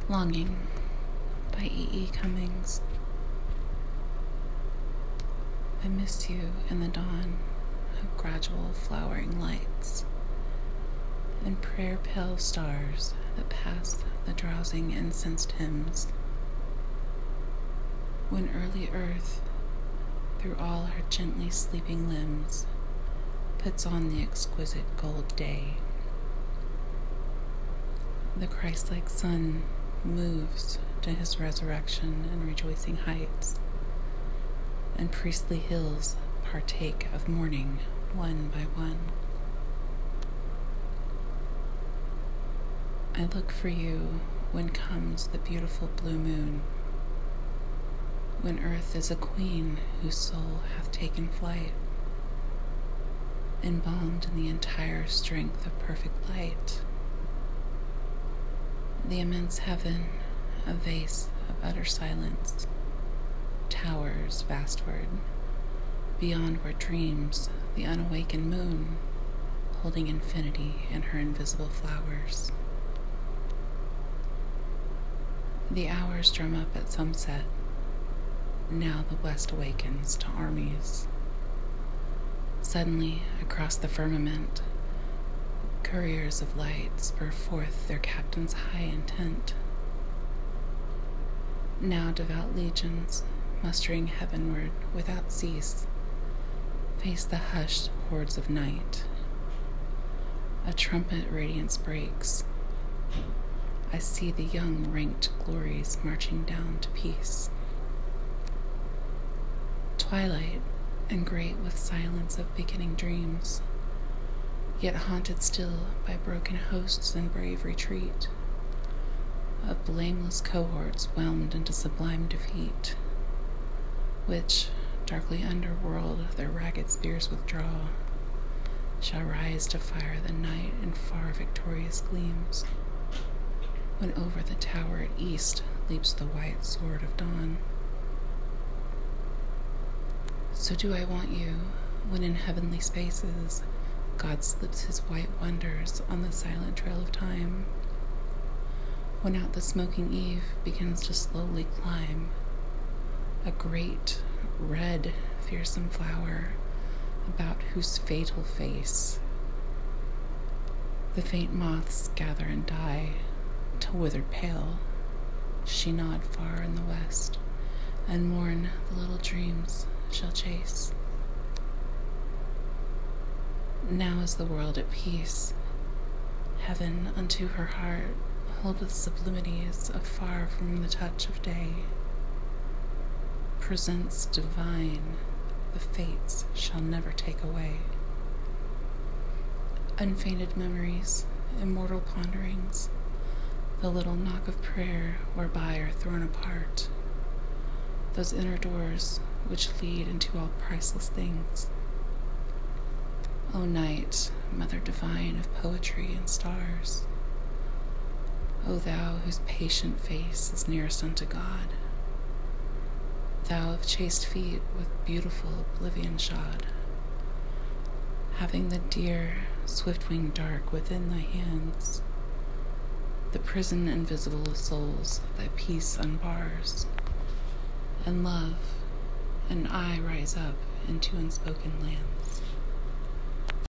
Longing by E.E. Cummings. I miss you in the dawn of gradual flowering lights and prayer-pale stars that pass the drowsing incensed hymns. When early earth, through all her gently sleeping limbs, puts on the exquisite gold day. The Christ-like sun moves to his resurrection and rejoicing heights, and priestly hills partake of morning one by one. I look for you when comes the beautiful blue moon, when earth is a queen whose soul hath taken flight, embalmed in the entire strength of perfect light. The immense heaven, a vase of utter silence, towers vastward, beyond where dreams the unawakened moon, holding infinity in her invisible flowers. The hours drum up at sunset. Now the west awakens to armies. Suddenly, across the firmament, couriers of light spur forth their captain's high intent. Now devout legions, mustering heavenward without cease, face the hushed hordes of night. A trumpet radiance breaks. I see the young ranked glories marching down to peace. Twilight, and great with silence of beginning dreams, yet haunted still by broken hosts in brave retreat, of blameless cohorts whelmed into sublime defeat, which, darkly underworld, their ragged spears withdraw, shall rise to fire the night in far victorious gleams, when over the tower at east leaps the white sword of dawn. So do I want you, when in heavenly spaces God slips his white wonders on the silent trail of time, when out the smoking eve begins to slowly climb a great, red, fearsome flower, about whose fatal face the faint moths gather and die, till withered pale she nod far in the west, and morn the little dreams shall chase. Now is the world at peace. Heaven unto her heart holdeth sublimities afar from the touch of day. Presents divine the fates shall never take away. Unfeigned memories, immortal ponderings, the little knock of prayer whereby are thrown apart those inner doors which lead into all priceless things. O night, mother divine of poetry and stars, O thou whose patient face is nearest unto God, thou of chaste feet with beautiful oblivion shod, having the dear, swift-winged dark within thy hands, the prison invisible of souls thy peace unbars, and love and I rise up into unspoken lands.